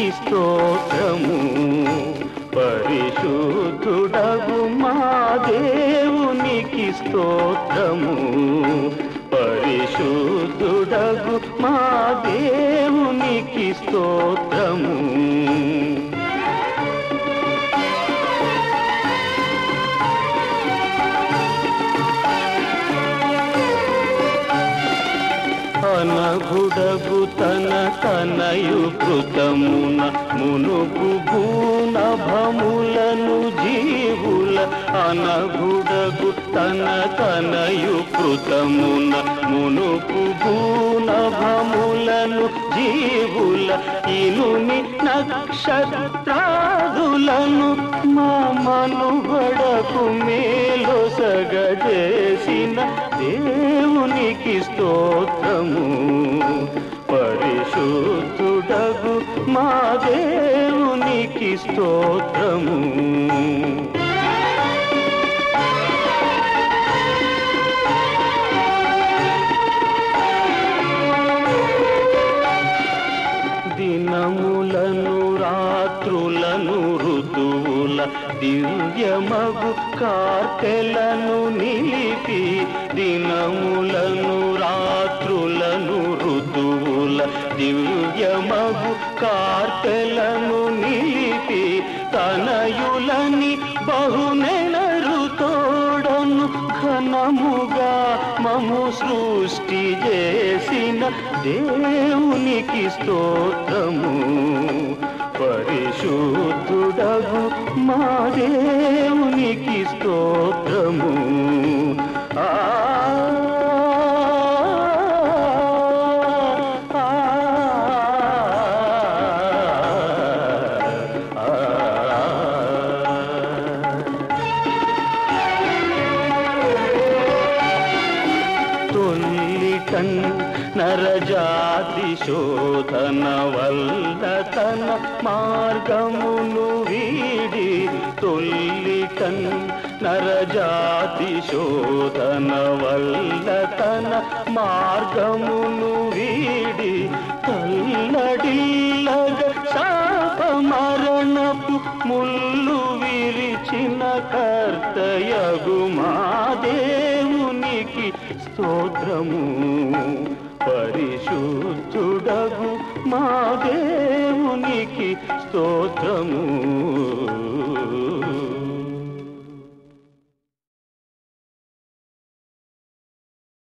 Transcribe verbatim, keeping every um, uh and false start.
స్తోత్రము. పరిశుద్ధుడగు మా దేవునికి స్తోత్రము. పరిశుద్ధుడగు మా దేవునికి స్తోత్రము. అనగుడగు తన తనయు కృతమున మునుపు భూనభములను జీవుల అనగుడగు తన తనయు కృతమున మునుపు భూనభములను జీవుల ఇనుని నక్షత్రాదులను మా మనుగడకు మేలొసగజేసిన దేవునికి స్తోత్రము. పరిశుద్ధుడగు మా దేవునికి స్తోత్రము. దినములను రాత్రులను ఋతువుల దివ్యమగు కార్తెలను నిలిపి దినములను రాత్రులను ఋతువుల దివ్యమగు కార్తెలను నిలిపి తనయులని బహునెలరు తోడను ఘనముగా మము సృష్టి చేసిన దేవునికి స్తోత్రము. పరిశుద్ధుడగు మా దేవునికి స్తోత్రము. ఆ తొల్లిటన్ నరజాతి శోధన వల్ల తన మార్గమును వీడి తొల్లిటన్ నరజాతి శోధన వల్ల తన మార్గమును వీడి తల్లడిల్లగ శాప మరణపు ముళ్ళు విరిచిన కర్తయగు మా దేవునికి స్తోత్రము. పరిశుద్ధుడగు మా దేవునికి స్తోత్రము.